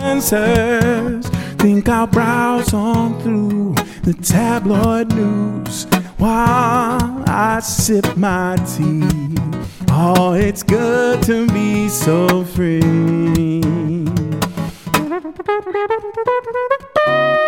answers. Think I'll browse on through the tabloid news while I sip my tea. Oh, it's good to be so free.